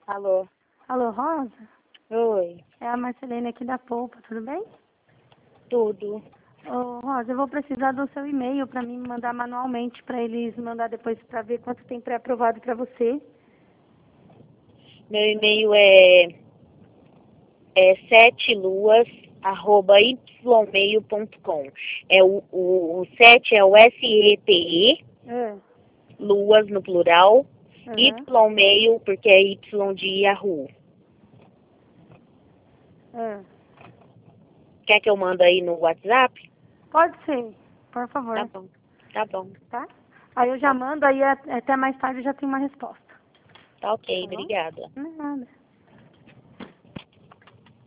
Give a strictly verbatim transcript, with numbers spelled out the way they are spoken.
Alô? Alô, Rosa? Oi. É a Marcelene aqui da Polpa, tudo bem? Tudo. Ô, Rosa, eu vou precisar do seu e-mail para mim mandar manualmente para eles mandar depois para ver quanto tem pré-aprovado para você. Meu e-mail é, é sete luas arroba y mail ponto com. É o, o, o sete é o S E T E, É. luas no plural, Uhum. Y-mail, porque é Y de Yahoo. É. Quer que eu mando aí no WhatsApp? Pode ser, por favor. Tá bom, tá bom. Tá? Aí eu já Tá, mando, aí a- até mais tarde eu já tenho uma resposta. tá ok, Tá bom? obrigada. Não é nada.